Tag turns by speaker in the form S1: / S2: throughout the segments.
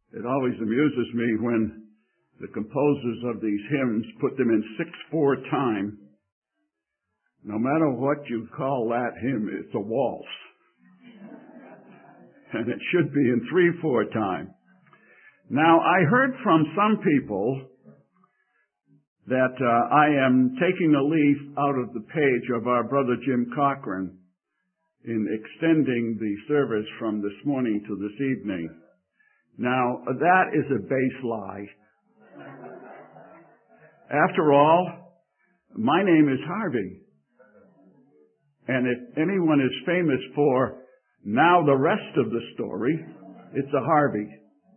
S1: It always amuses me when the composers of these hymns put them in 6/4 time. No matter what you call that hymn, it's a waltz. And it should be in 3/4 time. Now, I heard from some people that I am taking a leaf out of the page of our brother Jim Cochran in extending the service from this morning to this evening. Now, that is a base lie. After all, my name is Harvey. And if anyone is famous for now the rest of the story, it's a Harvey.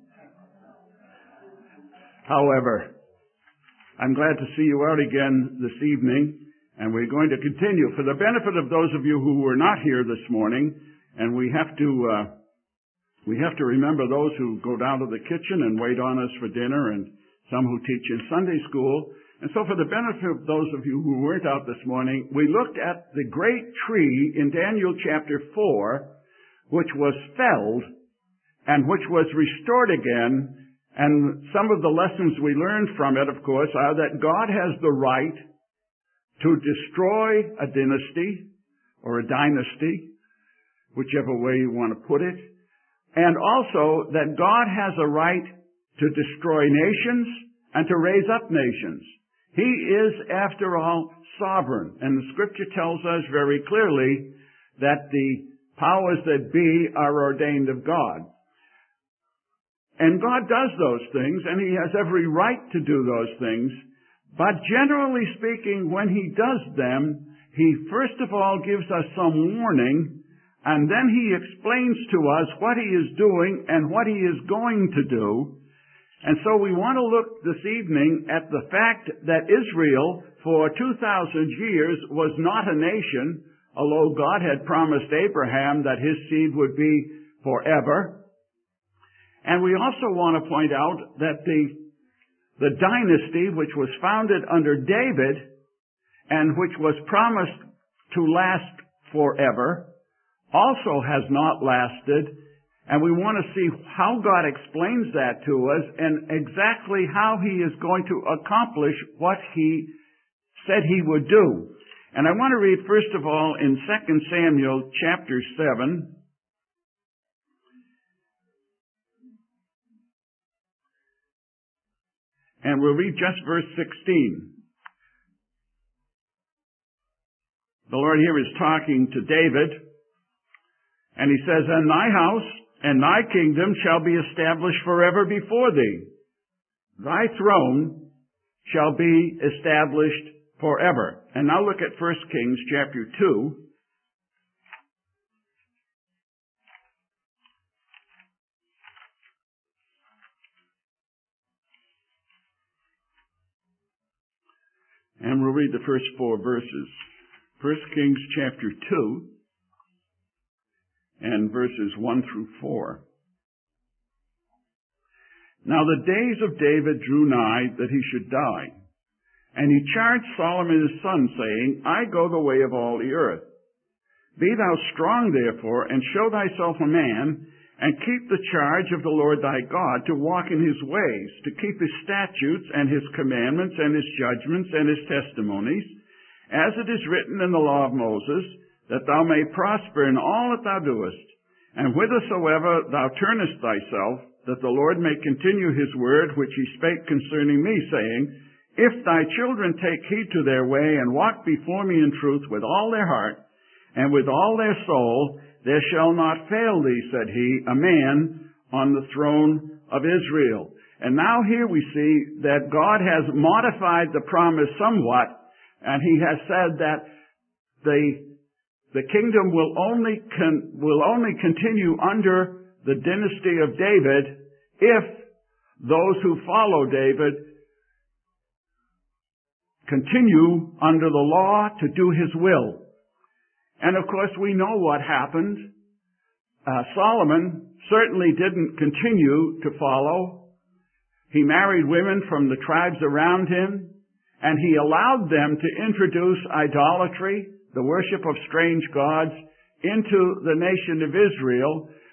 S1: However, I'm glad to see you out again this evening, and we're going to continue. For the benefit of those of you who were not here this morning, and we have to remember those who go down to the kitchen and wait on us for dinner, and some who teach in Sunday school. And so for the benefit of those of you who weren't out this morning, we looked at the great tree in Daniel chapter 4, which was felled and which was restored again. And some of the lessons we learned from it, of course, are that God has the right to destroy a dynasty or a dynasty, whichever way you want to put it, and also that God has a right to destroy nations and to raise up nations. He is, after all, sovereign, and the Scripture tells us very clearly that the powers that be are ordained of God. And God does those things, and He has every right to do those things. But generally speaking, when He does them, He first of all gives us some warning, and then He explains to us what He is doing and what He is going to do. And so we want to look this evening at the fact that Israel, for 2,000 years, was not a nation, although God had promised Abraham that his seed would be forever. And we also want to point out that the dynasty which was founded under David and which was promised to last forever also has not lasted. And we want to see how God explains that to us and exactly how He is going to accomplish what He said He would do. And I want to read first of all in 2 Samuel chapter 7. And we'll read just verse 16. The Lord here is talking to David, and He says, "And thy house and thy kingdom shall be established forever before thee. Thy throne shall be established forever." And now look at 1 Kings chapter 2. And we'll read the first 4 verses. 1 Kings chapter 2 and verses 1 through 4. "Now the days of David drew nigh that he should die. And he charged Solomon his son, saying, I go the way of all the earth. Be thou strong therefore, and show thyself a man, and keep the charge of the Lord thy God, to walk in his ways, to keep his statutes and his commandments and his judgments and his testimonies, as it is written in the law of Moses, that thou may prosper in all that thou doest. And whithersoever thou turnest thyself, that the Lord may continue his word which he spake concerning me, saying, If thy children take heed to their way, and walk before me in truth with all their heart, and with all their soul, there shall not fail thee, said he, a man on the throne of Israel. And now here we see that God has modified the promise somewhat, and he has said that the kingdom will only continue under the dynasty of David if those who follow David continue under the law to do his will. And of course we know what happened. Solomon certainly didn't continue to follow. He married women from the tribes around him, and he allowed them to introduce idolatry, the worship of strange gods, into the nation of Israel,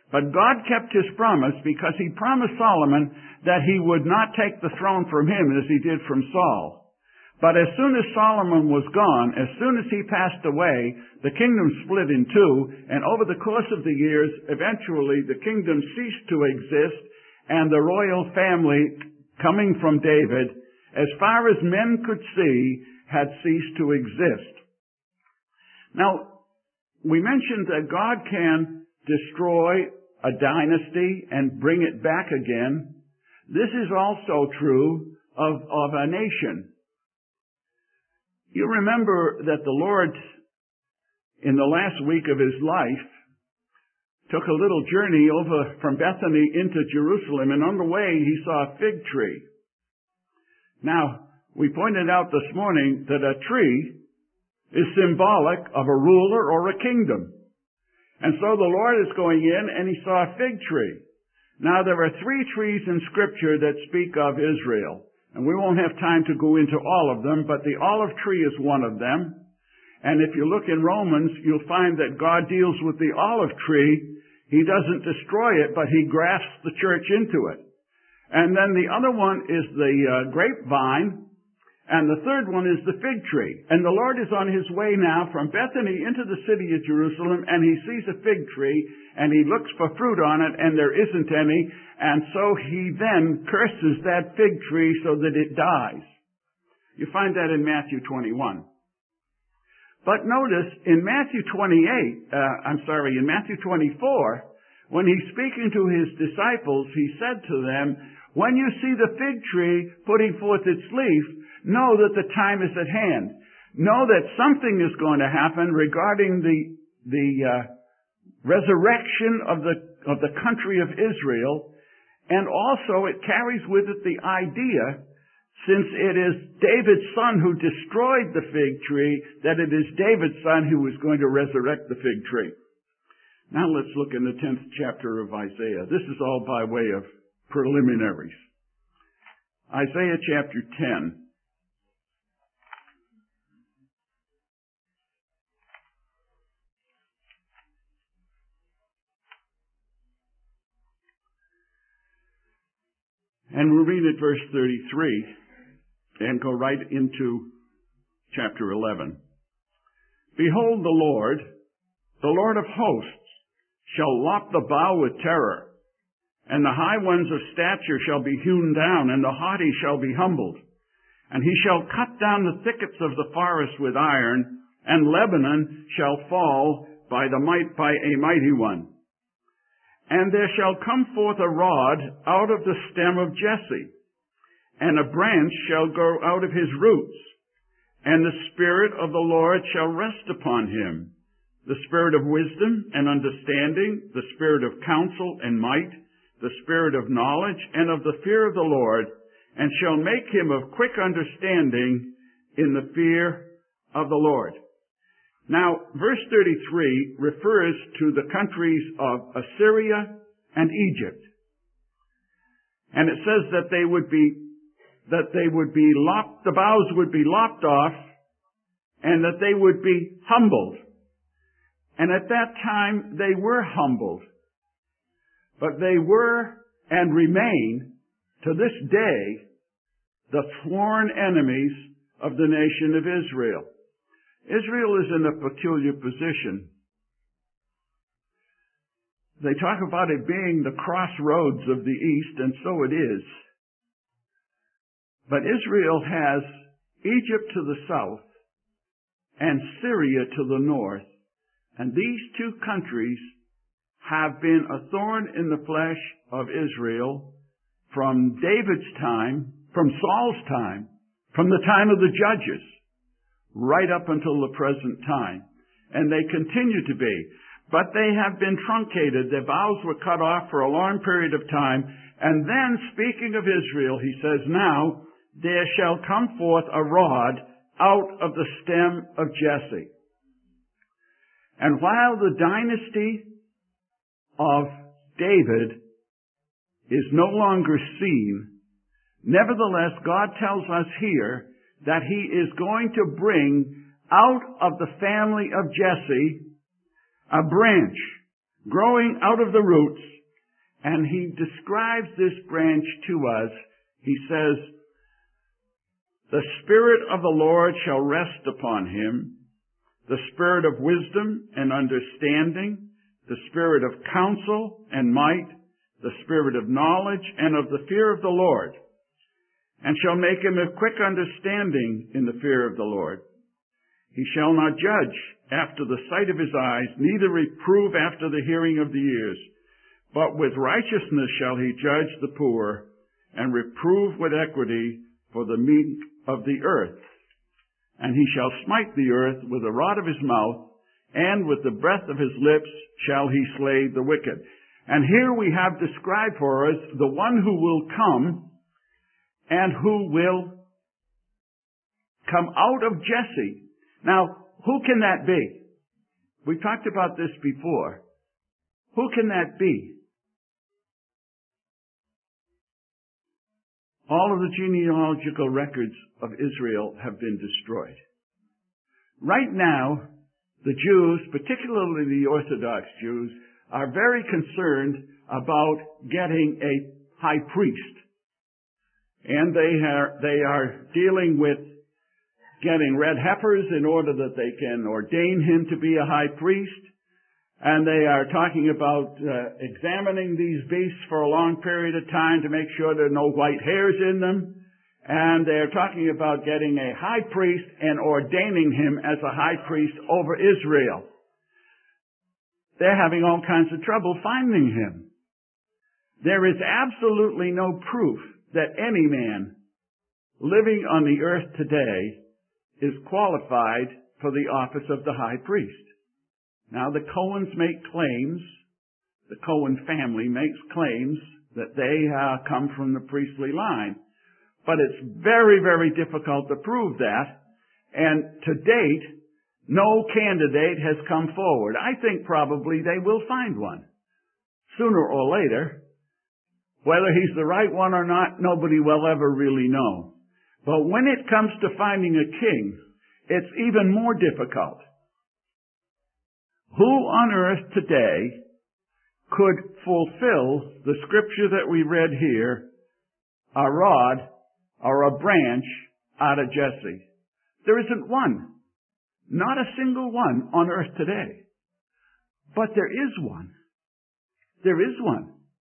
S1: But God kept his promise because he promised Solomon that he would not take the throne from him as he did from Saul. But as soon as Solomon was gone, as soon as he passed away, the kingdom split in two, and over the course of the years, eventually the kingdom ceased to exist, and the royal family coming from David, as far as men could see, had ceased to exist. Now, we mentioned that God can destroy a dynasty and bring it back again. This is also true of a nation. You remember that the Lord, in the last week of his life, took a little journey over from Bethany into Jerusalem, and on the way he saw a fig tree. Now, we pointed out this morning that a tree is symbolic of a ruler or a kingdom. And so the Lord is going in and he saw a fig tree. Now there are 3 trees in Scripture that speak of Israel. And we won't have time to go into all of them, but the olive tree is one of them. And if you look in Romans, you'll find that God deals with the olive tree. He doesn't destroy it, but he grafts the church into it. And then the other one is the grapevine. And the third one is the fig tree. And the Lord is on his way now from Bethany into the city of Jerusalem, and he sees a fig tree, and he looks for fruit on it, and there isn't any, and so he then curses that fig tree so that it dies. You find that in Matthew 21. But notice, in Matthew 24, when he's speaking to his disciples, he said to them, "When you see the fig tree putting forth its leaf, know that the time is at hand." Know that something is going to happen regarding the resurrection of the country of Israel, and also it carries with it the idea, since it is David's son who destroyed the fig tree, that it is David's son who is going to resurrect the fig tree. Now let's look in the 10th chapter of Isaiah. This is all by way of preliminaries. Isaiah chapter 10. And we'll read at verse 33 and go right into chapter 11. "Behold, the Lord of hosts, shall lop the bough with terror, and the high ones of stature shall be hewn down, and the haughty shall be humbled. And he shall cut down the thickets of the forest with iron, and Lebanon shall fall by a mighty one. And there shall come forth a rod out of the stem of Jesse, and a branch shall grow out of his roots. And the Spirit of the Lord shall rest upon him, the Spirit of wisdom and understanding, the Spirit of counsel and might, the Spirit of knowledge and of the fear of the Lord, and shall make him of quick understanding in the fear of the Lord." Now, verse 33 refers to the countries of Assyria and Egypt. And it says that the boughs would be lopped off, and that they would be humbled. And at that time, they were humbled. But they were and remain, to this day, the sworn enemies of the nation of Israel. Israel is in a peculiar position. They talk about it being the crossroads of the East, and so it is. But Israel has Egypt to the south and Syria to the north. And these two countries have been a thorn in the flesh of Israel from David's time, from Saul's time, from the time of the judges, right up until the present time. And they continue to be. But they have been truncated. Their boughs were cut off for a long period of time. And then, speaking of Israel, he says, "Now there shall come forth a rod out of the stem of Jesse." And while the dynasty of David is no longer seen, nevertheless, God tells us here that he is going to bring out of the family of Jesse a branch growing out of the roots, and he describes this branch to us. He says, "The Spirit of the Lord shall rest upon him, the Spirit of wisdom and understanding, the Spirit of counsel and might, the Spirit of knowledge and of the fear of the Lord, and shall make him of quick understanding in the fear of the Lord. He shall not judge after the sight of his eyes, neither reprove after the hearing of the ears. But with righteousness shall he judge the poor, and reprove with equity for the meek of the earth. And he shall smite the earth with the rod of his mouth, and with the breath of his lips shall he slay the wicked." And here we have described for us the one who will come, and who will come out of Jesse. Now, who can that be? We talked about this before. Who can that be? All of the genealogical records of Israel have been destroyed. Right now, the Jews, particularly the Orthodox Jews, are very concerned about getting a high priest. And they are dealing with getting red heifers in order that they can ordain him to be a high priest. And they are talking about examining these beasts for a long period of time to make sure there are no white hairs in them. And they're talking about getting a high priest and ordaining him as a high priest over Israel. They're having all kinds of trouble finding him. There is absolutely no proof that any man living on the earth today is qualified for the office of the high priest. Now, the Cohens make claims, the Cohen family makes claims that they come from the priestly line. But it's very, very difficult to prove that. And to date, no candidate has come forward. I think probably they will find one. Sooner or later. Whether he's the right one or not, nobody will ever really know. But when it comes to finding a king, it's even more difficult. Who on earth today could fulfill the scripture that we read here, a rod or a branch out of Jesse? There isn't one. Not a single one on earth today. But there is one. There is one.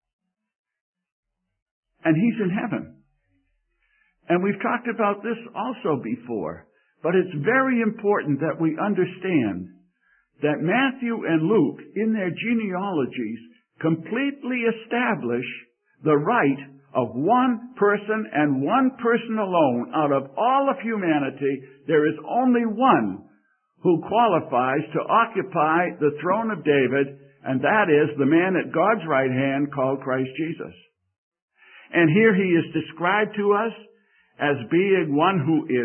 S1: And he's in heaven. And we've talked about this also before. But it's very important that we understand that Matthew and Luke, in their genealogies, completely establish the right of one person and one person alone. Out of all of humanity, there is only one who qualifies to occupy the throne of David, and that is the man at God's right hand called Christ Jesus. And here he is described to us as being one who is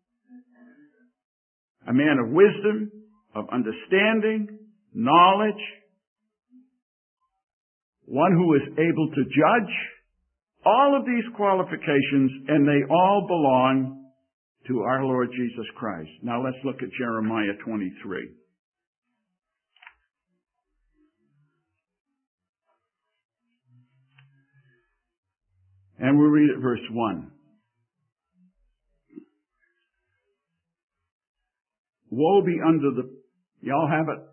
S1: a man of wisdom, of understanding, knowledge, one who is able to judge. All of these qualifications, and they all belong to our Lord Jesus Christ. Now let's look at Jeremiah 23. And we'll read at verse 1. Woe be unto the... Y'all have it?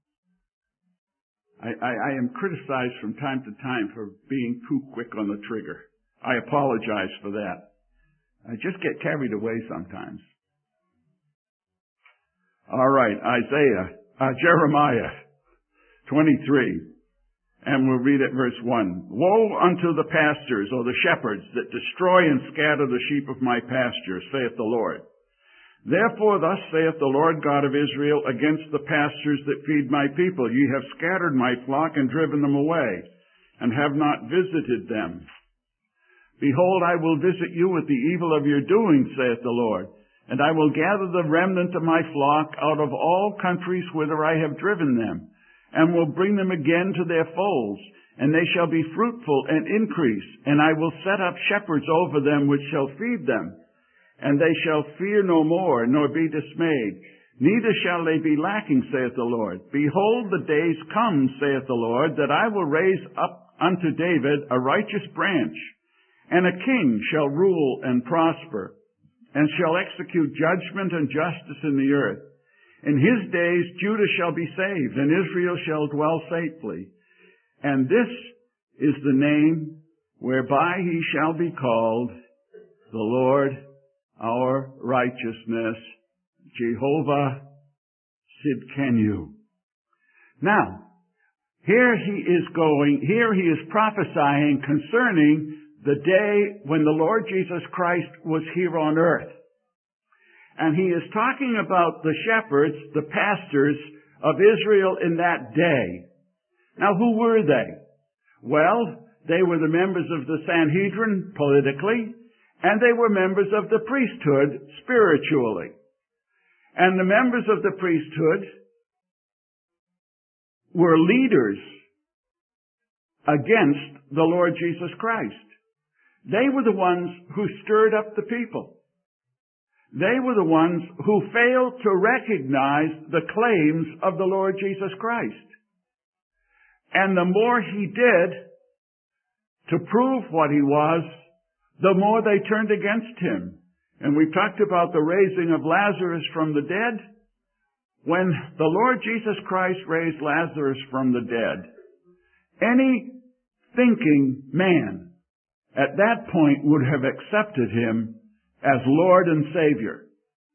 S1: I am criticized from time to time for being too quick on the trigger. I apologize for that. I just get carried away sometimes. All right, Jeremiah 23. And we'll read at verse 1. Woe unto the pastors, or the shepherds, that destroy and scatter the sheep of my pasture, saith the Lord. Therefore thus saith the Lord God of Israel against the pastures that feed my people. Ye have scattered my flock and driven them away, and have not visited them. Behold, I will visit you with the evil of your doing, saith the Lord, and I will gather the remnant of my flock out of all countries whither I have driven them, and will bring them again to their folds, and they shall be fruitful and increase, and I will set up shepherds over them which shall feed them. And they shall fear no more, nor be dismayed. neither shall they be lacking, saith the Lord. Behold, the days come, saith the Lord, that I will raise up unto David a righteous branch, and a king shall rule and prosper, and shall execute judgment and justice in the earth. In his days Judah shall be saved, and Israel shall dwell safely. And this is the name whereby he shall be called, the Lord our righteousness, Jehovah Sidkenu. Now, here he is prophesying concerning the day when the Lord Jesus Christ was here on earth. And he is talking about the shepherds, the pastors of Israel in that day. Now, who were they? Well, they were the members of the Sanhedrin politically, and they were members of the priesthood spiritually. And the members of the priesthood were leaders against the Lord Jesus Christ. They were the ones who stirred up the people. They were the ones who failed to recognize the claims of the Lord Jesus Christ. And the more he did to prove what he was, the more they turned against him. And we've talked about the raising of Lazarus from the dead. When the Lord Jesus Christ raised Lazarus from the dead, any thinking man at that point would have accepted him as Lord and Savior.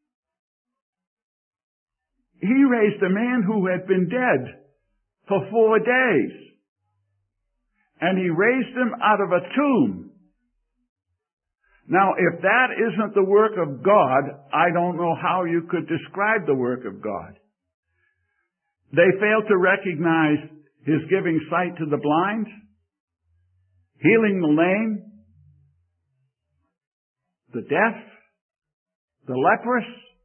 S1: He raised a man who had been dead for 4 days. And he raised him out of a tomb. Now, if that isn't the work of God, I don't know how you could describe the work of God. They failed to recognize his giving sight to the blind, healing the lame, the deaf, the leprous.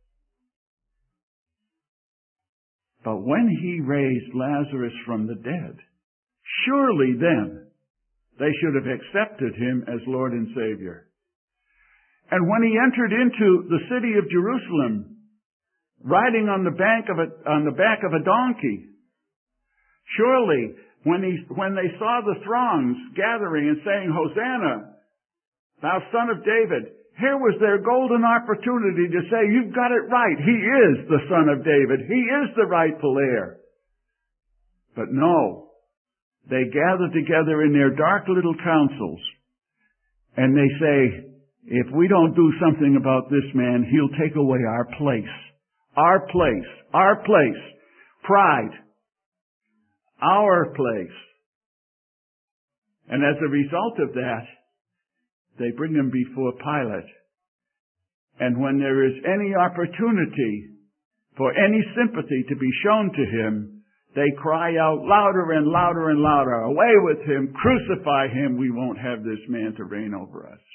S1: But when he raised Lazarus from the dead, surely then they should have accepted him as Lord and Savior. And when he entered into the city of Jerusalem, riding on the back of a donkey, surely when they saw the throngs gathering and saying, Hosanna, thou Son of David, here was their golden opportunity to say, you've got it right. He is the Son of David. He is the rightful heir. But no, they gather together in their dark little councils, and they say, if we don't do something about this man, he'll take away our place. Our place. Our place. Pride. Our place. And as a result of that, they bring him before Pilate. And when there is any opportunity for any sympathy to be shown to him, they cry out louder and louder and louder, away with him, crucify him, we won't have this man to reign over us.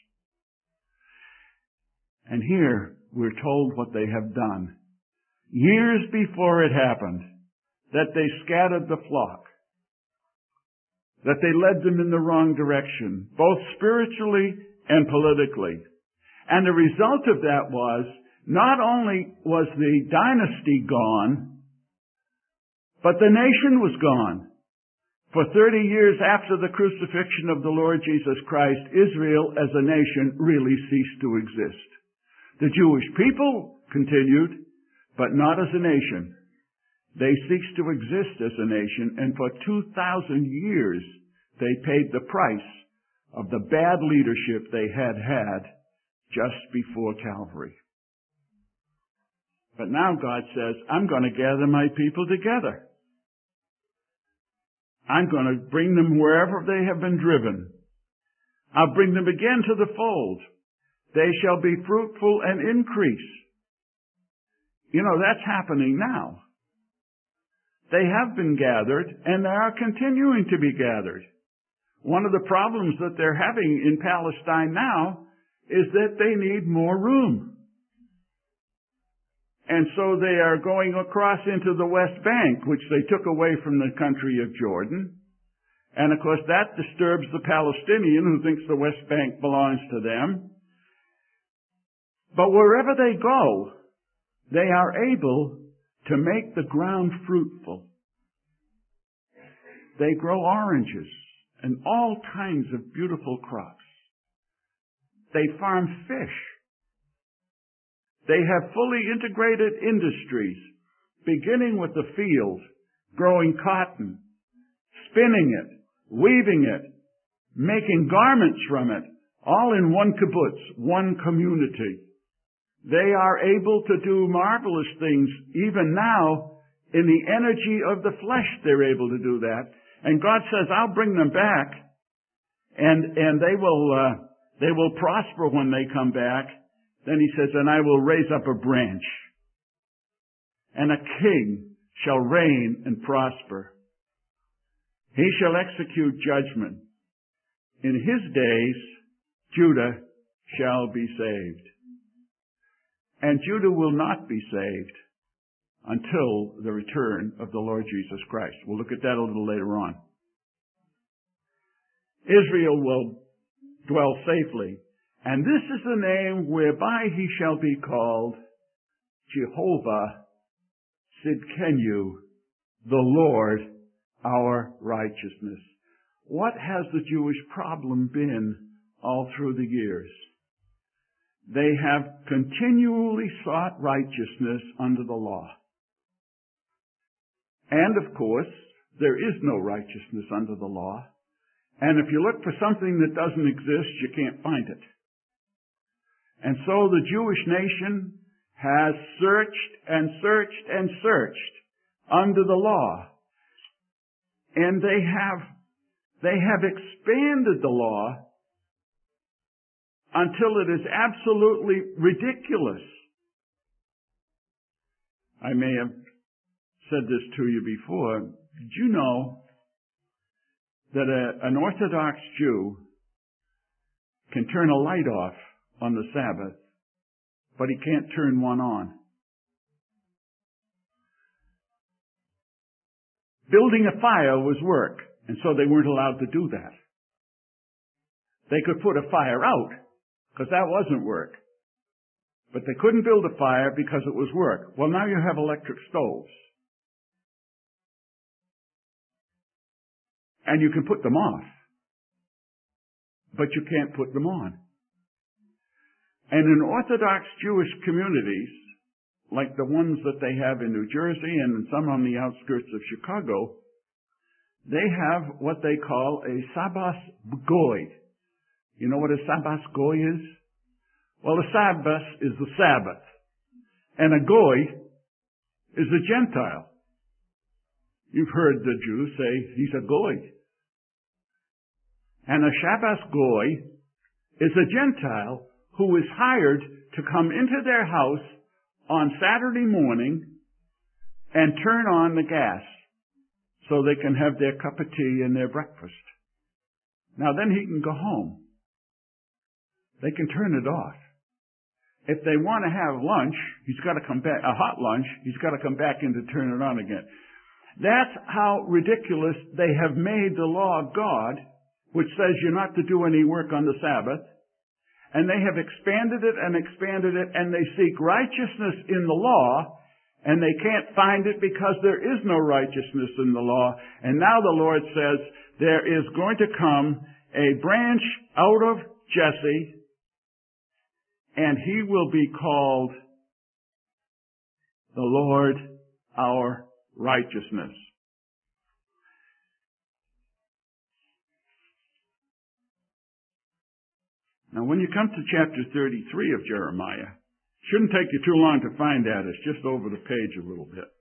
S1: And here we're told what they have done. Years before it happened, that they scattered the flock, that they led them in the wrong direction, both spiritually and politically. And the result of that was, not only was the dynasty gone, but the nation was gone. For 30 years after the crucifixion of the Lord Jesus Christ, Israel as a nation really ceased to exist. The Jewish people continued, but not as a nation. They ceased to exist as a nation, and for 2,000 years they paid the price of the bad leadership they had had just before Calvary. But now God says, I'm going to gather my people together. I'm going to bring them wherever they have been driven. I'll bring them again to the fold. They shall be fruitful and increase. You know, that's happening now. They have been gathered, and they are continuing to be gathered. One of the problems that they're having in Palestine now is that they need more room. And so they are going across into the West Bank, which they took away from the country of Jordan. And of course that disturbs the Palestinian who thinks the West Bank belongs to them. But wherever they go, they are able to make the ground fruitful. They grow oranges and all kinds of beautiful crops. They farm fish. They have fully integrated industries, beginning with the field, growing cotton, spinning it, weaving it, making garments from it, all in one kibbutz, one community. They are able to do marvelous things. Even now, in the energy of the flesh, they're able to do that. And God says, I'll bring them back, and they will prosper when they come back. Then he says, and I will raise up a branch, and a king shall reign and prosper. He shall execute judgment. In his days, Judah shall be saved. And Judah will not be saved until the return of the Lord Jesus Christ. We'll look at that a little later on. Israel will dwell safely, and this is the name whereby he shall be called Jehovah Sidkenu, the Lord our righteousness. What has the Jewish problem been all through the years? They have continually sought righteousness under the law. And of course, there is no righteousness under the law. And if you look for something that doesn't exist, you can't find it. And so the Jewish nation has searched and searched and searched under the law. And they have expanded the law until it is absolutely ridiculous. I may have said this to you before. Did you know that an Orthodox Jew can turn a light off on the Sabbath, but he can't turn one on? Building a fire was work, and so they weren't allowed to do that. They could put a fire out, because that wasn't work. But they couldn't build a fire because it was work. Well, now you have electric stoves. And you can put them off. But you can't put them on. And in Orthodox Jewish communities, like the ones that they have in New Jersey and some on the outskirts of Chicago, they have what they call a Sabbas Goy. You know what a Sabbas Goy is? Well, a Sabbas is the Sabbath. And a Goy is a Gentile. You've heard the Jews say he's a Goy. And a Shabbos Goy is a Gentile who is hired to come into their house on Saturday morning and turn on the gas so they can have their cup of tea and their breakfast. Now then he can go home. They can turn it off. If they want to have lunch, he's got to come back, a hot lunch, he's got to come back in to turn it on again. That's how ridiculous they have made the law of God, which says you're not to do any work on the Sabbath. And they have expanded it, and they seek righteousness in the law, and they can't find it because there is no righteousness in the law. And now the Lord says there is going to come a branch out of Jesse, and he will be called the Lord our righteousness. Now, when you come to chapter 33 of Jeremiah, it shouldn't take you too long to find that. It's just over the page a little bit.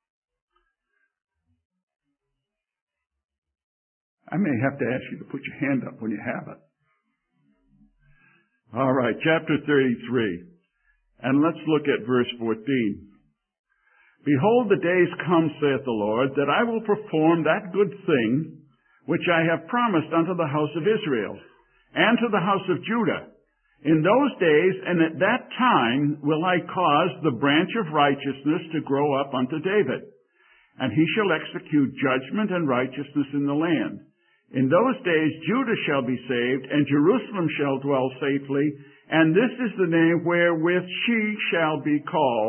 S1: I may have to ask you to put your hand up when you have it. All right, chapter 33. And let's look at verse 14. Behold, the days come, saith the Lord, that I will perform that good thing which I have promised unto the house of Israel, and to the house of Judah. In those days and at that time will I cause the branch of righteousness to grow up unto David, and he shall execute judgment and righteousness in the land. In those days Judah shall be saved, and Jerusalem shall dwell safely, and this is the name wherewith she shall be called,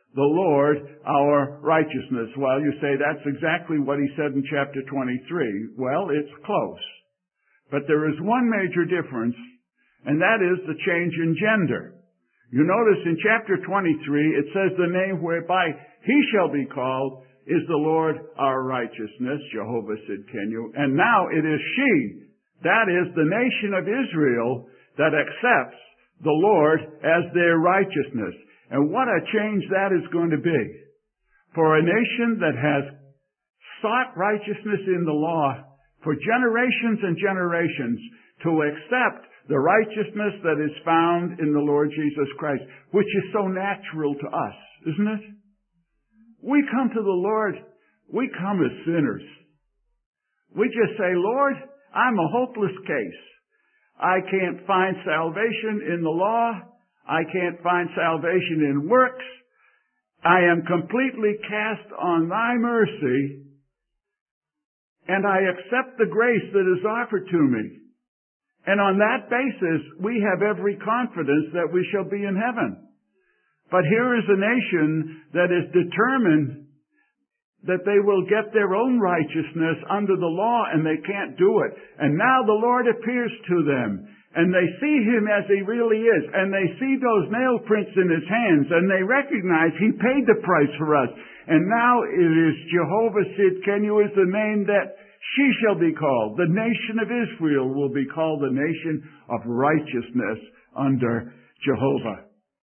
S1: the Lord our righteousness. Well, you say that's exactly what he said in chapter 23. Well, it's close. But there is one major difference, and that is the change in gender. You notice in chapter 23, it says the name whereby he shall be called is the Lord our righteousness, Jehovah Sidkenu. And now it is she, that is the nation of Israel, that accepts the Lord as their righteousness. And what a change that is going to be. For a nation that has sought righteousness in the law for generations and generations to accept the righteousness that is found in the Lord Jesus Christ, which is so natural to us, isn't it? We come to the Lord, we come as sinners. We just say, Lord, I'm a hopeless case. I can't find salvation in the law. I can't find salvation in works. I am completely cast on thy mercy, and I accept the grace that is offered to me. And on that basis, we have every confidence that we shall be in heaven. But here is a nation that is determined that they will get their own righteousness under the law, and they can't do it. And now the Lord appears to them, and they see him as he really is, and they see those nail prints in his hands, and they recognize he paid the price for us. And now it is Jehovah Sidkenu is the name that she shall be called. The nation of Israel will be called the nation of righteousness under Jehovah.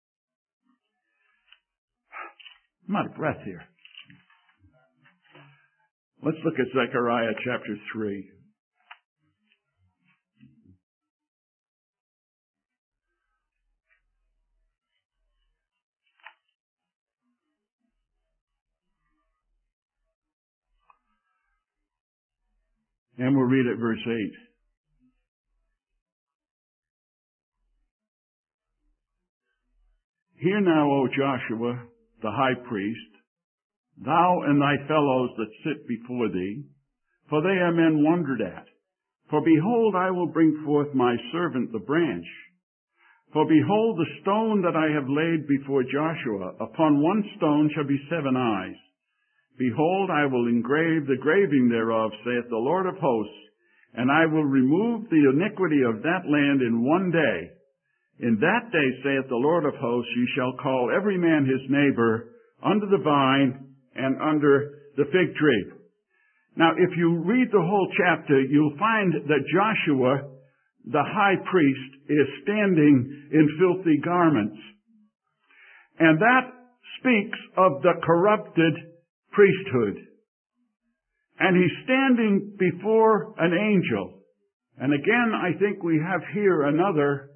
S1: I'm out of breath here. Let's look at Zechariah chapter 3. And we'll read at verse 8. Hear now, O Joshua, the high priest, thou and thy fellows that sit before thee, for they are men wondered at. For behold, I will bring forth my servant the branch. For behold, the stone that I have laid before Joshua, upon one stone shall be 7 eyes. Behold, I will engrave the graving thereof, saith the Lord of hosts, and I will remove the iniquity of that land in one day. In that day, saith the Lord of hosts, ye shall call every man his neighbor under the vine and under the fig tree. Now, if you read the whole chapter, you'll find that Joshua, the high priest, is standing in filthy garments. And that speaks of the corrupted priesthood. And he's standing before an angel. And again, I think we have here another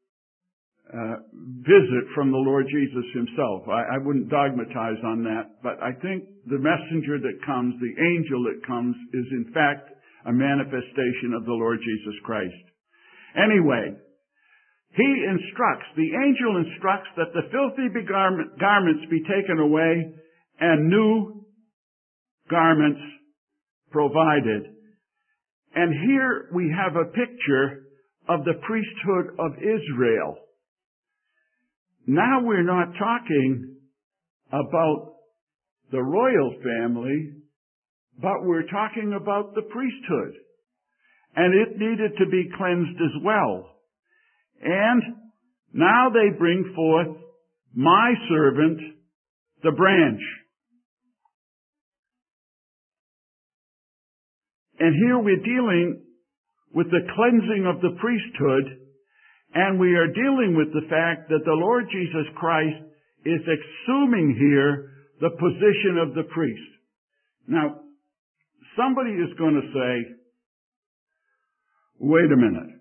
S1: visit from the Lord Jesus himself. I wouldn't dogmatize on that, but I think the messenger that comes, the angel that comes, is in fact a manifestation of the Lord Jesus Christ. Anyway, the angel instructs that the filthy garments be taken away and new garments provided. And here we have a picture of the priesthood of Israel. Now we're not talking about the royal family, but we're talking about the priesthood. And it needed to be cleansed as well. And now they bring forth my servant, the branch. And here we're dealing with the cleansing of the priesthood, and we are dealing with the fact that the Lord Jesus Christ is assuming here the position of the priest. Now, somebody is going to say, wait a minute.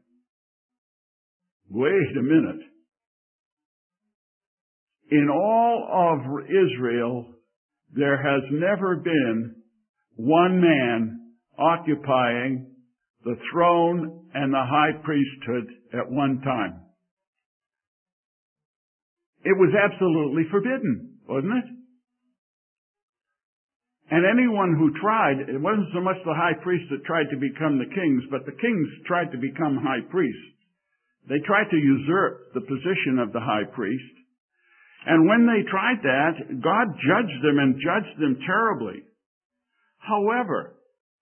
S1: In all of Israel, there has never been one man occupying the throne and the high priesthood at one time. It was absolutely forbidden, wasn't it? And anyone who tried, it wasn't so much the high priests that tried to become the kings, but the kings tried to become high priests. They tried to usurp the position of the high priest. And when they tried that, God judged them and judged them terribly. However,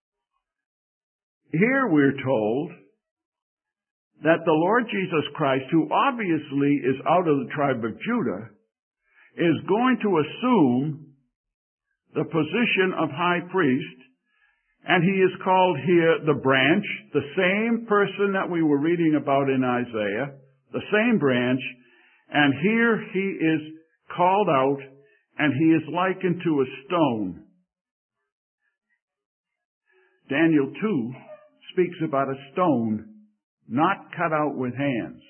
S1: here we're told that the Lord Jesus Christ, who obviously is out of the tribe of Judah, is going to assume the position of high priest, and he is called here the branch, the same person that we were reading about in Isaiah, the same branch, and here he is called out, and he is likened to a stone. Daniel 2 speaks about a stone not cut out with hands.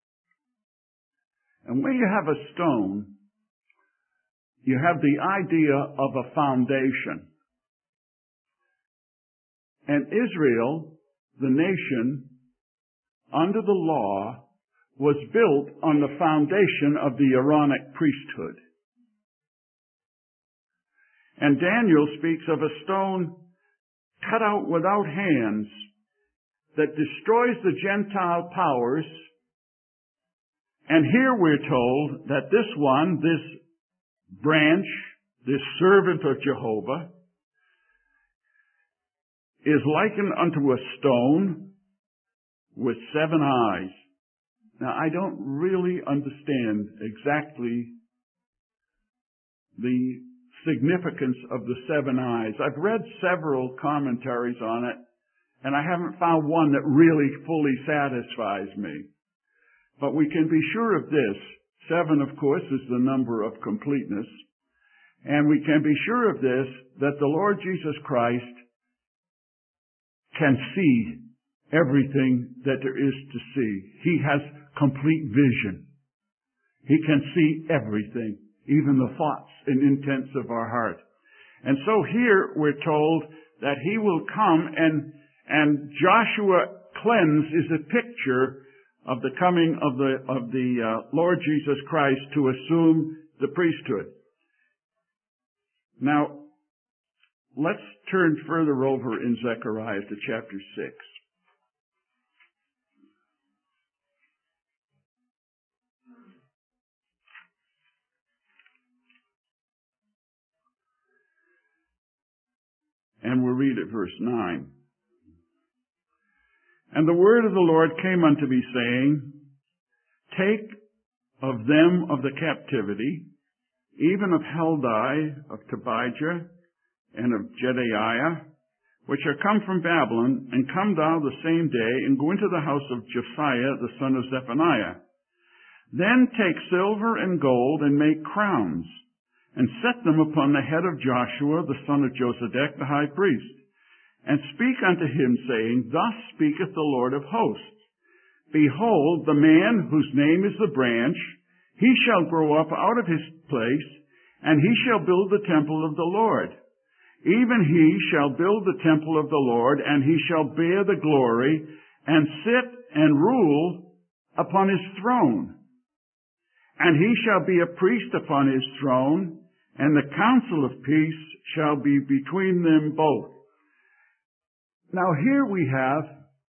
S1: And when you have a stone, you have the idea of a foundation. And Israel, the nation, under the law, was built on the foundation of the Aaronic priesthood. And Daniel speaks of a stone cut out without hands that destroys the Gentile powers. And here we're told that this one, this branch, this servant of Jehovah, is likened unto a stone with 7 eyes. Now, I don't really understand exactly the significance of the 7 eyes. I've read several commentaries on it, and I haven't found one that really fully satisfies me. But we can be sure of this. 7, of course, is the number of completeness. And we can be sure of this, that the Lord Jesus Christ can see everything that there is to see. He has complete vision. He can see everything, even the thoughts and intents of our heart. And so here we're told that he will come, and Joshua cleanse is a picture of the coming of the Lord Jesus Christ to assume the priesthood. Now, let's turn further over in Zechariah to chapter 6. And we'll read at verse 9. And the word of the Lord came unto me, saying, Take of them of the captivity, even of Heldai, of Tobijah, and of Jedaiah, which are come from Babylon, and come thou the same day, and go into the house of Josiah, the son of Zephaniah. Then take silver and gold, and make crowns, and set them upon the head of Joshua, the son of Josedech, the high priest, and speak unto him, saying, Thus speaketh the Lord of hosts, Behold, the man whose name is the branch, he shall grow up out of his place, and he shall build the temple of the Lord. Even he shall build the temple of the Lord, and he shall bear the glory, and sit and rule upon his throne. And he shall be a priest upon his throne, and the counsel of peace shall be between them both. Now here we have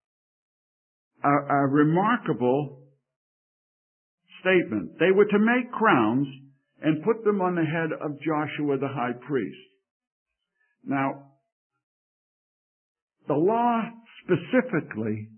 S1: a remarkable statement. They were to make crowns and put them on the head of Joshua the high priest. Now, the law specifically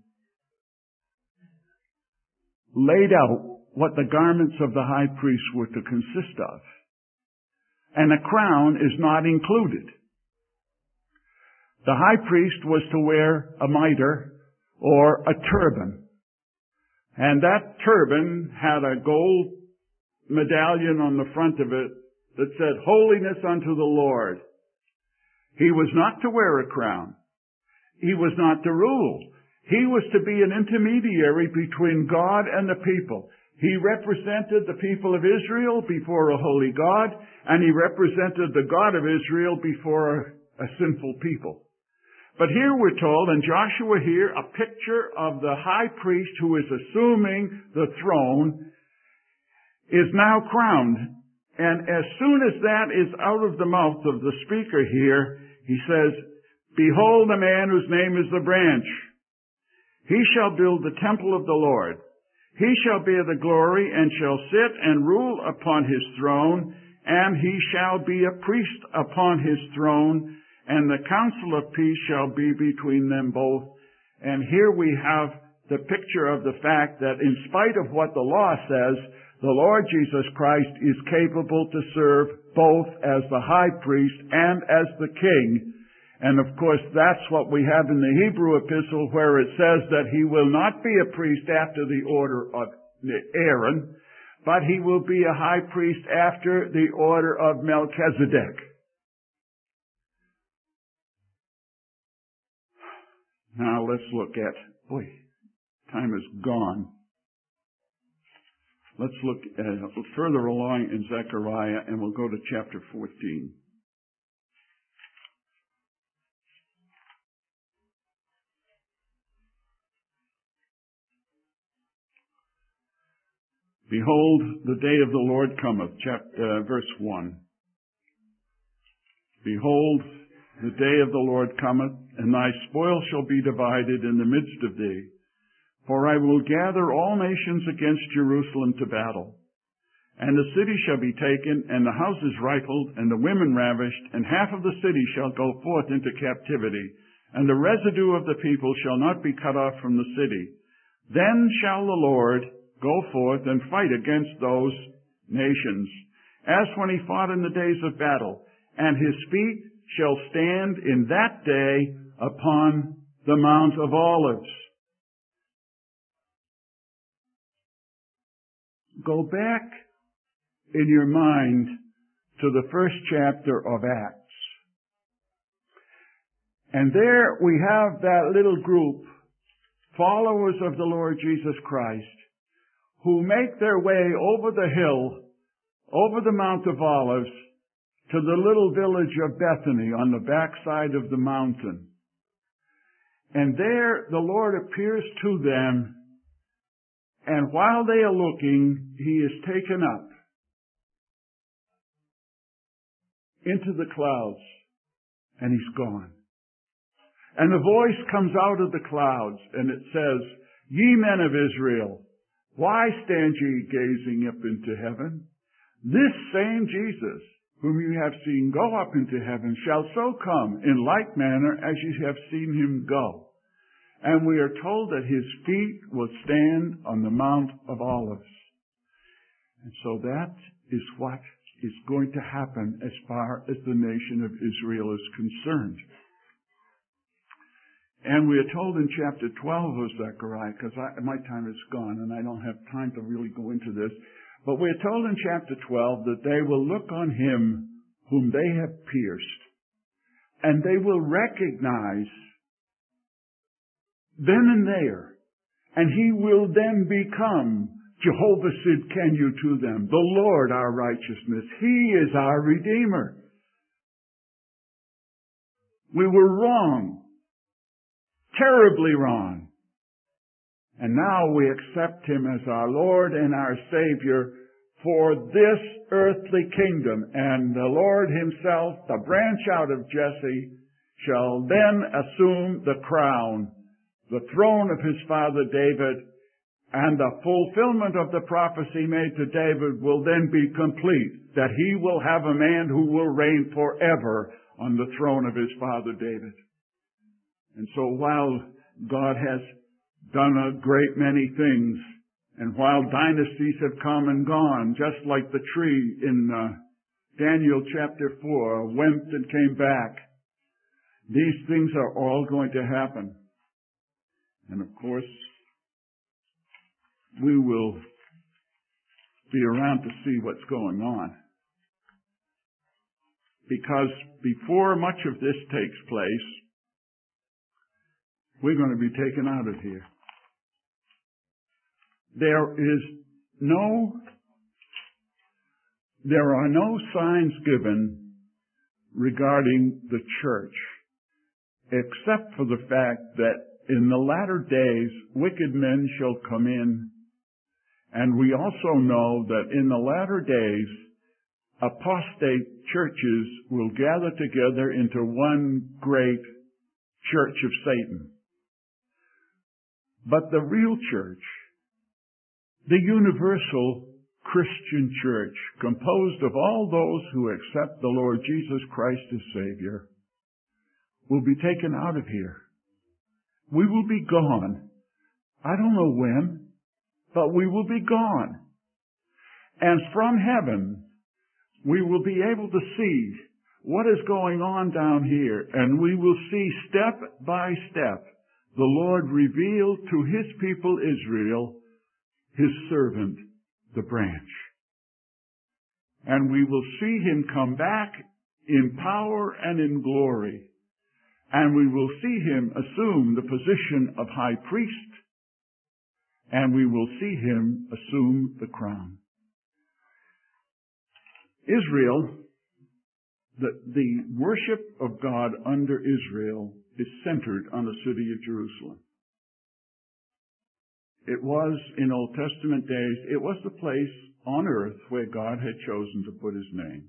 S1: laid out what the garments of the high priest were to consist of. And a crown is not included. The high priest was to wear a mitre or a turban. And that turban had a gold medallion on the front of it that said, Holiness unto the Lord. He was not to wear a crown. He was not to rule. He was to be an intermediary between God and the people. He represented the people of Israel before a holy God, and he represented the God of Israel before a sinful people. But here we're told, and Joshua here, a picture of the high priest who is assuming the throne, is now crowned. And as soon as that is out of the mouth of the speaker here, he says, Behold the man whose name is the branch. He shall build the temple of the Lord. He shall bear the glory, and shall sit and rule upon his throne, and he shall be a priest upon his throne, and the counsel of peace shall be between them both. And here we have the picture of the fact that in spite of what the law says, the Lord Jesus Christ is capable to serve both as the high priest and as the king. And of course, that's what we have in the Hebrew epistle, where it says that he will not be a priest after the order of Aaron, but he will be a high priest after the order of Melchizedek. Now let's look at, time is gone. Let's look further along in Zechariah, and we'll go to chapter 14. Behold, the day of the Lord cometh, verse 1. Behold, the day of the Lord cometh, and thy spoil shall be divided in the midst of thee. For I will gather all nations against Jerusalem to battle. And the city shall be taken, and the houses rifled, and the women ravished, and half of the city shall go forth into captivity, and the residue of the people shall not be cut off from the city. Then shall the Lord go forth and fight against those nations, as when he fought in the days of battle, and his feet shall stand in that day upon the Mount of Olives. Go back in your mind to the first chapter of Acts. And there we have that little group, followers of the Lord Jesus Christ, who make their way over the hill, over the Mount of Olives, to the little village of Bethany on the backside of the mountain. And there the Lord appears to them, and while they are looking, he is taken up into the clouds, and he's gone. And the voice comes out of the clouds, and it says, Ye men of Israel, why stand ye gazing up into heaven? This same Jesus, whom you have seen go up into heaven, shall so come in like manner as ye have seen him go. And we are told that his feet will stand on the Mount of Olives. And so that is what is going to happen as far as the nation of Israel is concerned. And we are told in chapter 12 of Zechariah, because my time is gone and I don't have time to really go into this, but we are told in chapter 12 that they will look on him whom they have pierced, and they will recognize then and there, and he will then become Jehovah Sidkenu to them, the Lord our righteousness. He is our Redeemer. We were wrong, terribly wrong. And now we accept him as our Lord and our Savior for this earthly kingdom. And the Lord himself, the branch out of Jesse, shall then assume the crown, the throne of his father David, and the fulfillment of the prophecy made to David will then be complete, that he will have a man who will reign forever on the throne of his father David. And so while God has done a great many things, and while dynasties have come and gone, just like the tree in Daniel chapter 4 went and came back, these things are all going to happen. And of course, we will be around to see what's going on. Because before much of this takes place, we're going to be taken out of here. There are no signs given regarding the church, except for the fact that in the latter days, wicked men shall come in. And we also know that in the latter days, apostate churches will gather together into one great church of Satan. But the real church the universal Christian church, composed of all those who accept the Lord Jesus Christ as Savior, will be taken out of here. We will be gone. I don't know when, but we will be gone. And from heaven, we will be able to see what is going on down here, and we will see step by step the Lord reveal to His people Israel, His servant, the branch. And we will see Him come back in power and in glory. And we will see Him assume the position of high priest. And we will see Him assume the crown. Israel, the worship of God under Israel is centered on the city of Jerusalem. It was, in Old Testament days, it was the place on earth where God had chosen to put His name.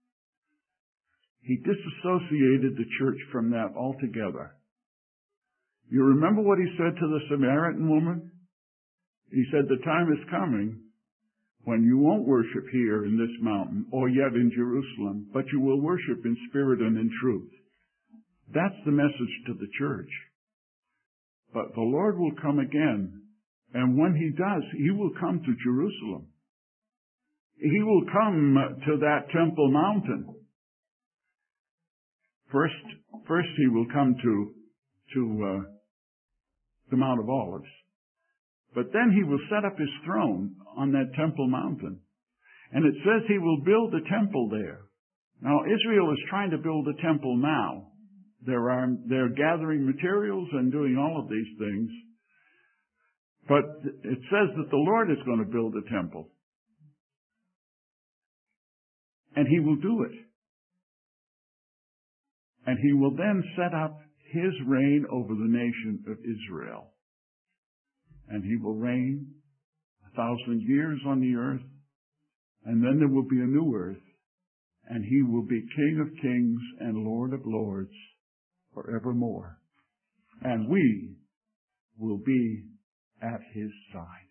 S1: He disassociated the church from that altogether. You remember what He said to the Samaritan woman? He said, the time is coming when you won't worship here in this mountain or yet in Jerusalem, but you will worship in spirit and in truth. That's the message to the church. But the Lord will come again, and when He does, He will come to Jerusalem. He will come to that Temple Mountain. First He will come to the Mount of Olives. But then He will set up His throne on that Temple Mountain. And it says He will build a temple there. Now, Israel is trying to build a temple now. They're gathering materials and doing all of these things. But it says that the Lord is going to build a temple. And He will do it. And He will then set up His reign over the nation of Israel. And He will reign 1,000 years on the earth. And then there will be a new earth. And He will be King of kings and Lord of lords forevermore. And we will be at His side.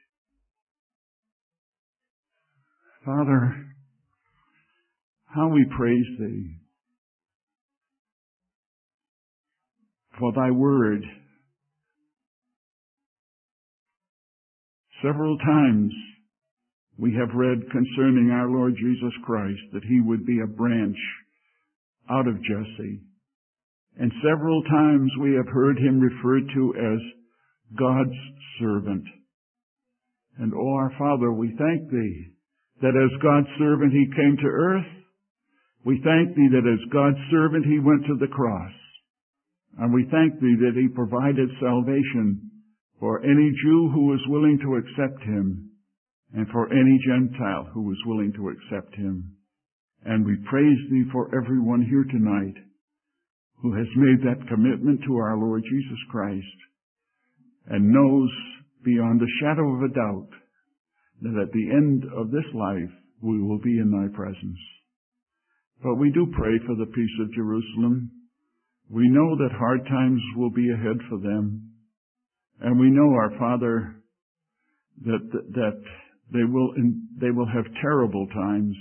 S1: Father, how we praise Thee for Thy word. Several times we have read concerning our Lord Jesus Christ that He would be a branch out of Jesse. And several times we have heard Him referred to as God's servant. And, oh, our Father, we thank Thee that as God's servant He came to earth. We thank Thee that as God's servant He went to the cross. And we thank Thee that He provided salvation for any Jew who was willing to accept Him, and for any Gentile who was willing to accept Him. And we praise Thee for everyone here tonight who has made that commitment to our Lord Jesus Christ and knows beyond a shadow of a doubt that at the end of this life we will be in Thy presence. But we do pray for the peace of Jerusalem. We know that hard times will be ahead for them. And we know, our Father, that they will have terrible times.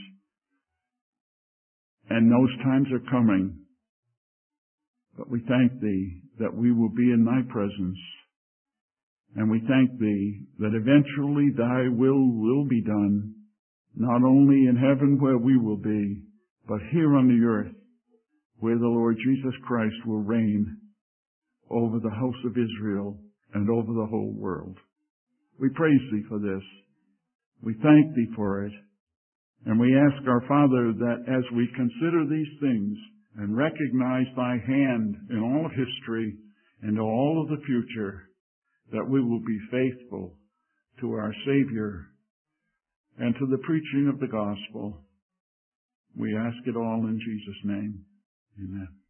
S1: And those times are coming. But we thank Thee that we will be in Thy presence. And we thank Thee that eventually Thy will be done, not only in heaven where we will be, but here on the earth where the Lord Jesus Christ will reign over the house of Israel and over the whole world. We praise Thee for this. We thank Thee for it. And we ask, our Father, that as we consider these things and recognize Thy hand in all of history and all of the future, that we will be faithful to our Savior and to the preaching of the gospel. We ask it all in Jesus' name. Amen.